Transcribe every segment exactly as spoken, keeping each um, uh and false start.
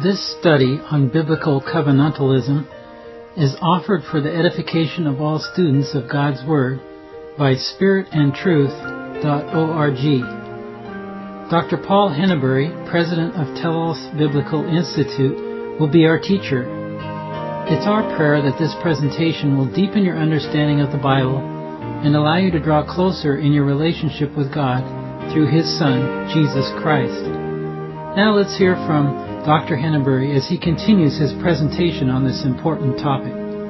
This study on biblical covenantalism is offered for the edification of all students of God's Word by spirit and truth dot org. Doctor Paul Henneberry, president of Telos Biblical Institute, will be our teacher. It's our prayer that this presentation will deepen your understanding of the Bible and allow you to draw closer in your relationship with God through His Son, Jesus Christ. Now let's hear from Doctor Henneberry as he continues his presentation on this important topic.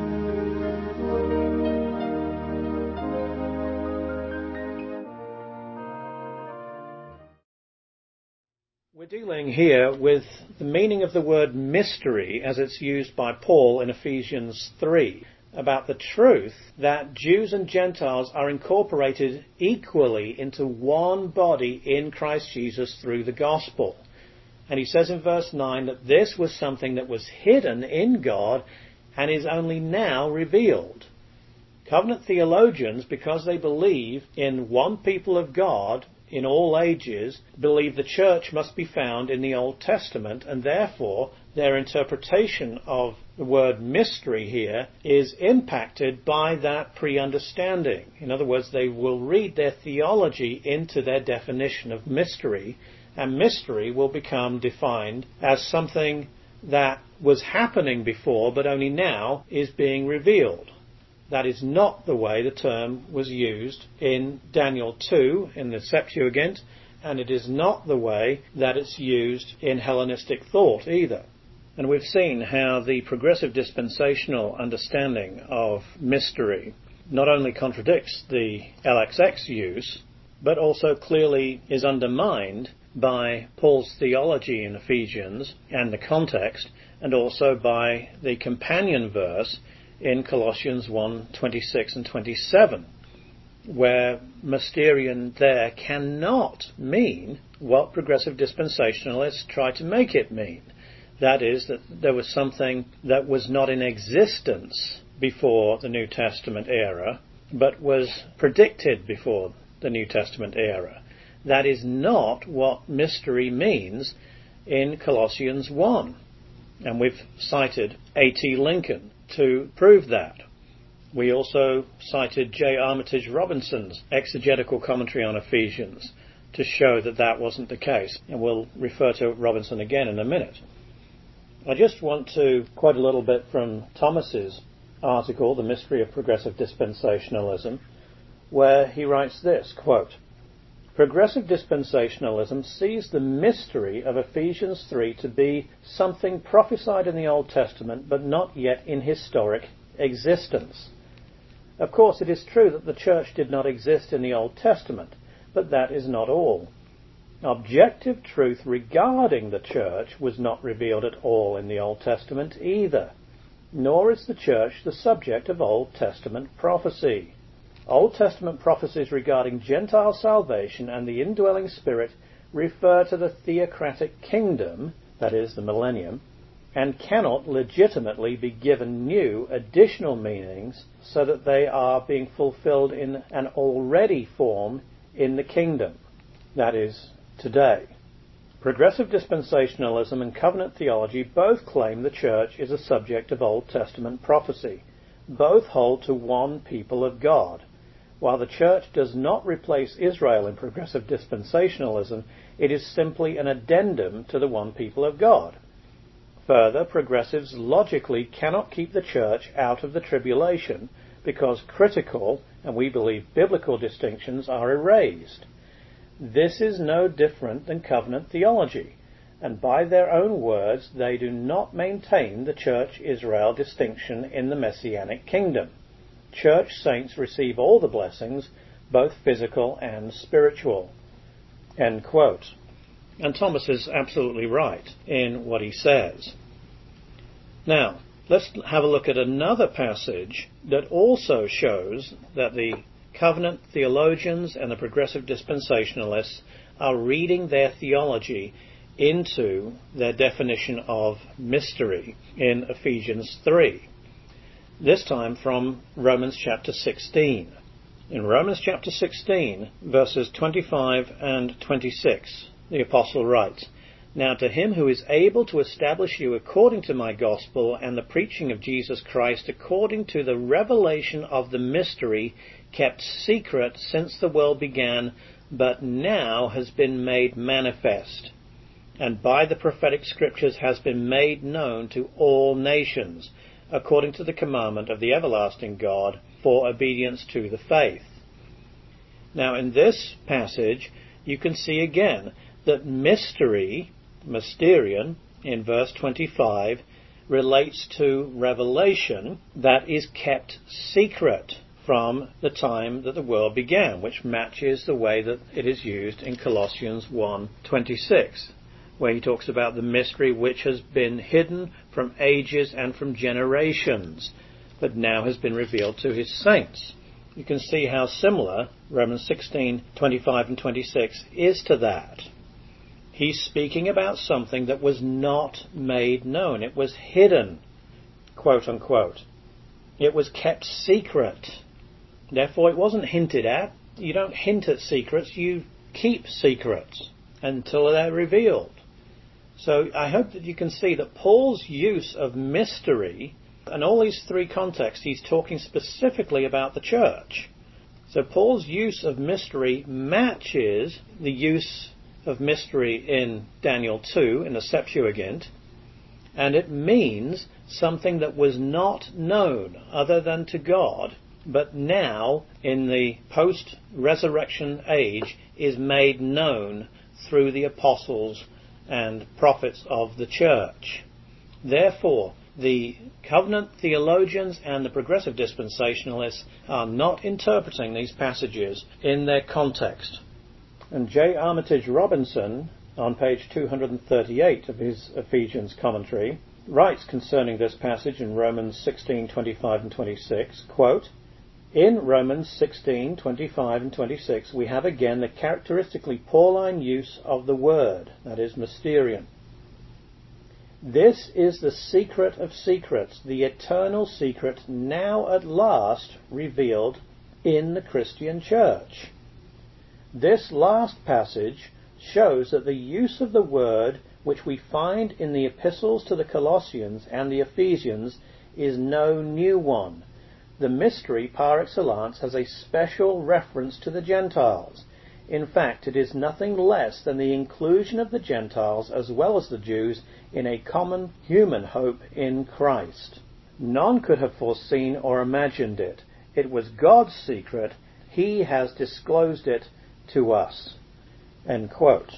We're dealing here with the meaning of the word mystery as it's used by Paul in Ephesians three, about the truth that Jews and Gentiles are incorporated equally into one body in Christ Jesus through the gospel. And he says in verse nine that this was something that was hidden in God and is only now revealed. Covenant theologians, because they believe in one people of God in all ages, believe the church must be found in the Old Testament, and therefore their interpretation of the word mystery here is impacted by that pre-understanding. In other words, they will read their theology into their definition of mystery, and mystery will become defined as something that was happening before but only now is being revealed. That is not the way the term was used in Daniel two in the Septuagint, and it is not the way that it's used in Hellenistic thought either. And we've seen how the progressive dispensational understanding of mystery not only contradicts the L X X use, but also clearly is undermined by Paul's theology in Ephesians and the context, and also by the companion verse in Colossians one, twenty-six and twenty-seven, where mysterion there cannot mean what progressive dispensationalists try to make it mean. That is, that there was something that was not in existence before the New Testament era, but was predicted before the New Testament era. That is not what mystery means in Colossians one. And we've cited A T Lincoln to prove that. We also cited J. Armitage Robinson's exegetical commentary on Ephesians to show that that wasn't the case. And we'll refer to Robinson again in a minute. I just want to quote a little bit from Thomas's article, The Mystery of Progressive Dispensationalism, where he writes this, quote, "Progressive dispensationalism sees the mystery of Ephesians three to be something prophesied in the Old Testament but not yet in historic existence. Of course, it is true that the church did not exist in the Old Testament, but that is not all. Objective truth regarding the church was not revealed at all in the Old Testament either, nor is the church the subject of Old Testament prophecy. Old Testament prophecies regarding Gentile salvation and the indwelling Spirit refer to the theocratic kingdom, that is, the millennium, and cannot legitimately be given new, additional meanings so that they are being fulfilled in an already form in the kingdom, that is, today. Progressive dispensationalism and covenant theology both claim the church is a subject of Old Testament prophecy. Both hold to one people of God. While the church does not replace Israel in progressive dispensationalism, it is simply an addendum to the one people of God. Further, progressives logically cannot keep the church out of the tribulation because critical, and we believe biblical, distinctions are erased. This is no different than covenant theology, and by their own words, they do not maintain the church-Israel distinction in the Messianic kingdom. Church saints receive all the blessings, both physical and spiritual." End quote. And Thomas is absolutely right in what he says. Now, let's have a look at another passage that also shows that the covenant theologians and the progressive dispensationalists are reading their theology into their definition of mystery in Ephesians three. This time from Romans chapter sixteen. In Romans chapter sixteen, verses twenty-five and twenty-six, the Apostle writes, Now to him who is able to establish you according to my gospel and the preaching of Jesus Christ, according to the revelation of the mystery kept secret since the world began, but now has been made manifest, and by the prophetic scriptures has been made known to all nations, according to the commandment of the everlasting God, for obedience to the faith. Now in this passage you can see again that mystery, mysterion, in verse twenty-five, relates to revelation that is kept secret from the time that the world began, which matches the way that it is used in Colossians one twenty-six, where he talks about the mystery which has been hidden from ages and from generations, but now has been revealed to his saints. You can see how similar Romans sixteen twenty-five and twenty-six is to that. He's speaking about something that was not made known. It was hidden, quote unquote. It was kept secret. Therefore, it wasn't hinted at. You don't hint at secrets. You keep secrets until they're revealed. So I hope that you can see that Paul's use of mystery, in all these three contexts, he's talking specifically about the church. So Paul's use of mystery matches the use of mystery in Daniel two, in the Septuagint, and it means something that was not known other than to God, but now, in the post-resurrection age, is made known through the apostles and prophets of the church. Therefore, the covenant theologians and the progressive dispensationalists are not interpreting these passages in their context. And J. Armitage Robinson, on page two hundred thirty-eight of his Ephesians commentary, writes concerning this passage in Romans sixteen twenty-five and twenty-six, quote, "In Romans sixteen twenty-five and twenty-six we have again the characteristically Pauline use of the word, that is, mysterion. This is the secret of secrets, the eternal secret now at last revealed in the Christian church. This last passage shows that the use of the word which we find in the epistles to the Colossians and the Ephesians is no new one. The mystery par excellence has a special reference to the Gentiles. In fact, it is nothing less than the inclusion of the Gentiles as well as the Jews in a common human hope in Christ. None could have foreseen or imagined it. It was God's secret. He has disclosed it to us." End quote.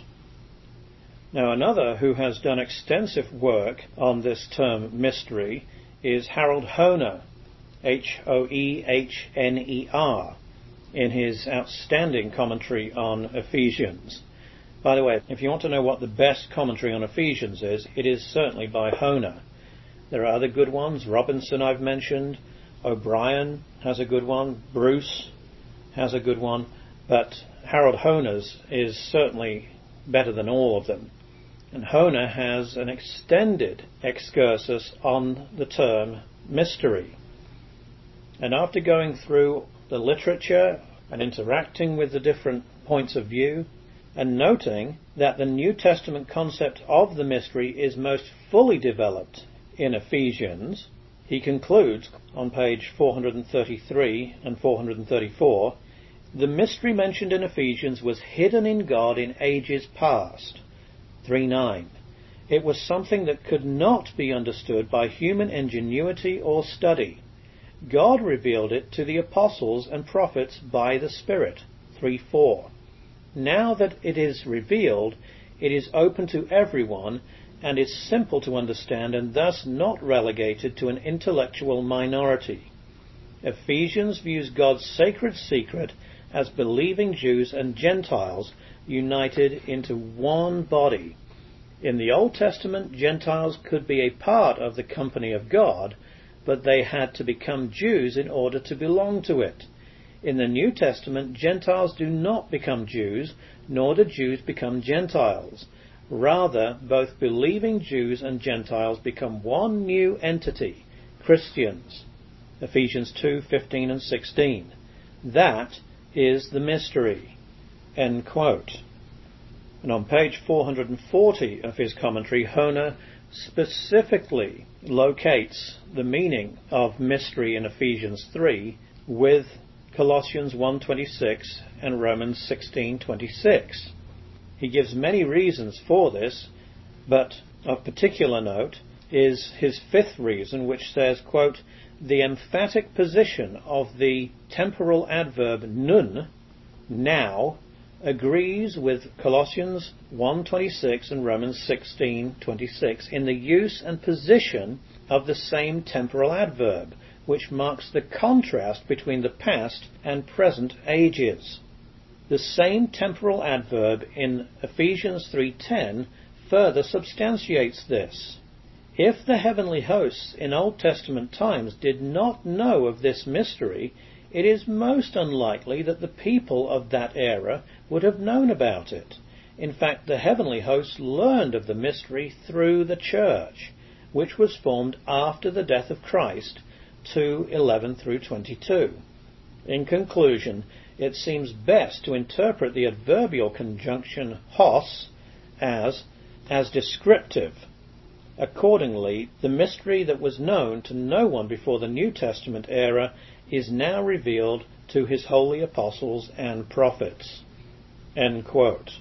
Now another who has done extensive work on this term mystery is Harold Hoehner, H O E H N E R, in his outstanding commentary on Ephesians. By the way, if you want to know what the best commentary on Ephesians is, it is certainly by Hoehner. There are other good ones. Robinson I've mentioned. O'Brien has a good one. Bruce has a good one. But Harold Hoehner's is certainly better than all of them. And Hoehner has an extended excursus on the term mystery. And after going through the literature and interacting with the different points of view, and noting that the New Testament concept of the mystery is most fully developed in Ephesians, he concludes on page four hundred thirty-three and four hundred thirty-four, "The mystery mentioned in Ephesians was hidden in God in ages past." three nine. "It was something that could not be understood by human ingenuity or study. God revealed it to the apostles and prophets by the Spirit." three four. "Now that it is revealed, it is open to everyone and is simple to understand and thus not relegated to an intellectual minority. Ephesians views God's sacred secret as believing Jews and Gentiles united into one body. In the Old Testament, Gentiles could be a part of the company of God, but they had to become Jews in order to belong to it. In the New Testament, Gentiles do not become Jews, nor do Jews become Gentiles. Rather, both believing Jews and Gentiles become one new entity, Christians. Ephesians two fifteen and sixteen. That is the mystery. End quote. And on page four hundred forty of his commentary, Hoehner specifically locates the meaning of mystery in Ephesians three with Colossians one twenty-six and Romans sixteen twenty-six. He gives many reasons for this, but of particular note is his fifth reason, which says, quote, the emphatic position of the temporal adverb nun, now, agrees with Colossians one twenty-six and Romans sixteen twenty-six in the use and position of the same temporal adverb, which marks the contrast between the past and present ages. The same temporal adverb in Ephesians three ten further substantiates this. If the heavenly hosts in Old Testament times did not know of this mystery, it is most unlikely that the people of that era would have known about it. In fact, the heavenly hosts learned of the mystery through the church, which was formed after the death of Christ, two eleven through twenty-two. In conclusion, it seems best to interpret the adverbial conjunction hos as, as descriptive. Accordingly, the mystery that was known to no one before the New Testament era is now revealed to his holy apostles and prophets. End quote.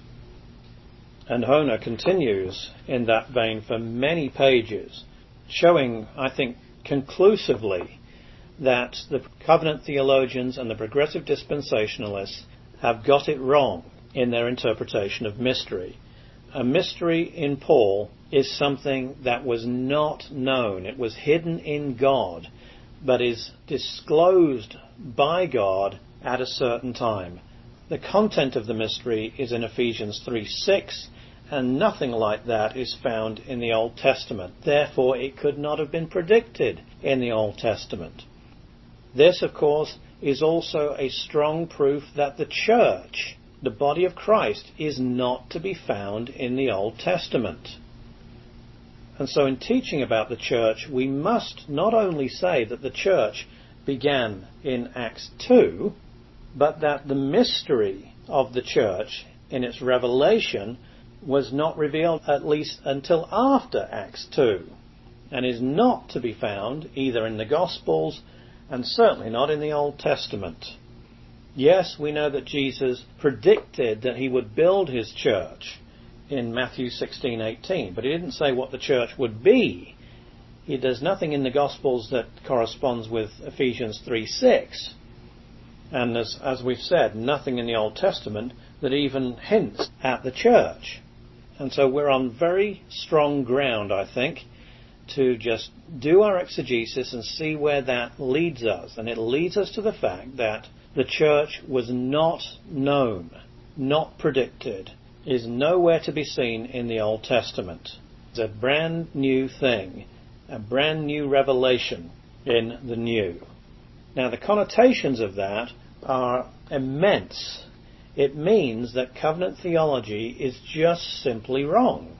And Hoehner continues in that vein for many pages, showing, I think, conclusively that the covenant theologians and the progressive dispensationalists have got it wrong in their interpretation of mystery. A mystery in Paul is something that was not known. It was hidden in God, but is disclosed by God at a certain time. The content of the mystery is in Ephesians three six, and nothing like that is found in the Old Testament. Therefore, it could not have been predicted in the Old Testament. This, of course, is also a strong proof that the church, the body of Christ, is not to be found in the Old Testament. And so in teaching about the church, we must not only say that the church began in Acts two, but that the mystery of the church in its revelation was not revealed at least until after Acts two, and is not to be found either in the Gospels and certainly not in the Old Testament. Yes, we know that Jesus predicted that he would build his church in Matthew sixteen eighteen, but he didn't say what the church would be. He does nothing in the Gospels that corresponds with Ephesians three six. And as, as we've said, nothing in the Old Testament that even hints at the church. And so we're on very strong ground, I think, to just do our exegesis and see where that leads us. And it leads us to the fact that the church was not known, not predicted, is nowhere to be seen in the Old Testament. It's a brand new thing, a brand new revelation in the New. Now, the connotations of that are immense. It means that covenant theology is just simply wrong.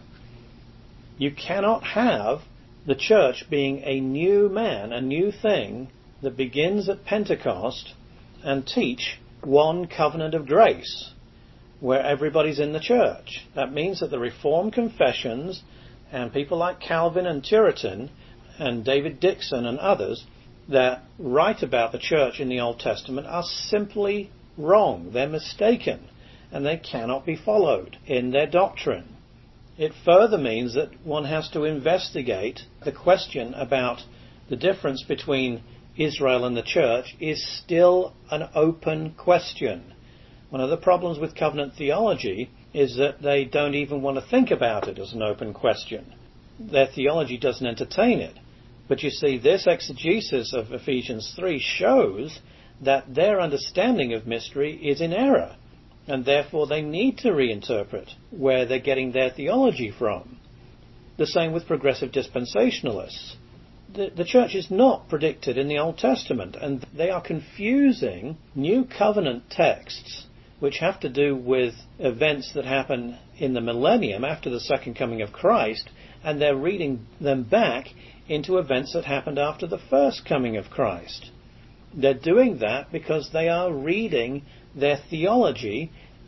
You cannot have the church being a new man, a new thing that begins at Pentecost, and teach one covenant of grace where everybody's in the church. That means that the Reformed confessions and people like Calvin and Turretin and David Dixon and others that write about the church in the Old Testament are simply wrong. They're mistaken, and they cannot be followed in their doctrine. It further means that one has to investigate the question about the difference between Israel and the church is still an open question. One of the problems with covenant theology is that they don't even want to think about it as an open question. Their theology doesn't entertain it. But you see, this exegesis of Ephesians three shows that their understanding of mystery is in error, and therefore they need to reinterpret where they're getting their theology from. The same with progressive dispensationalists. The, the church is not predicted in the Old Testament, and they are confusing New Covenant texts which have to do with events that happen in the millennium after the second coming of Christ, and they're reading them back into events that happened after the first coming of Christ. They're doing that because they are reading their theology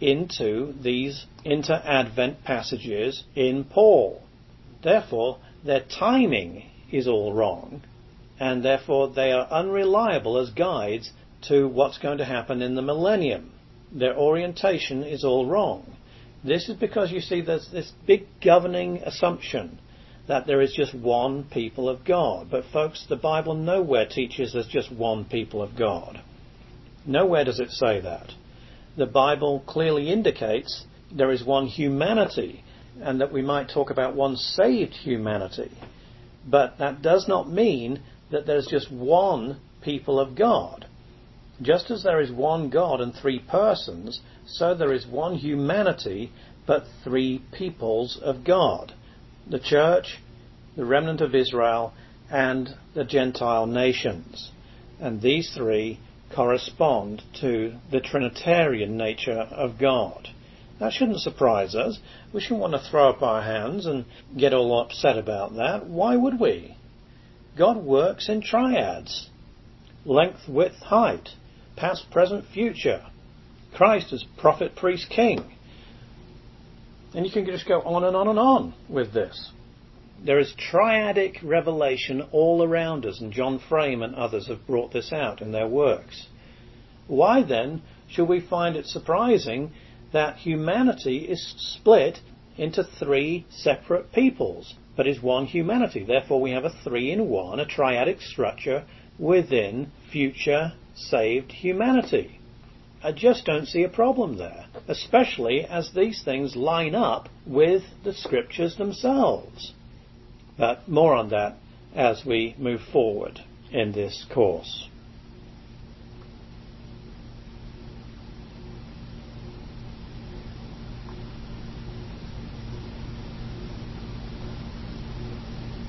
into these inter-Advent passages in Paul. Therefore, their timing is all wrong, and therefore they are unreliable as guides to what's going to happen in the millennium. Their orientation is all wrong. This is because, you see, there's this big governing assumption that there is just one people of God. But folks, the Bible nowhere teaches there's just one people of God. Nowhere does it say that. The Bible clearly indicates there is one humanity, and that we might talk about one saved humanity. But that does not mean that there's just one people of God. Just as there is one God and three persons, so there is one humanity but three peoples of God. The church, the remnant of Israel, and the Gentile nations. And these three correspond to the Trinitarian nature of God. That shouldn't surprise us. We shouldn't want to throw up our hands and get all upset about that. Why would we? God works in triads. Length, width, height. Past, present, future. Christ is prophet, priest, king. And you can just go on and on and on with this. There is triadic revelation all around us, and John Frame and others have brought this out in their works. Why then should we find it surprising that humanity is split into three separate peoples, but is one humanity? Therefore we have a three-in-one, a triadic structure within future saved humanity. I just don't see a problem there, especially as these things line up with the scriptures themselves. But more on that as we move forward in this course.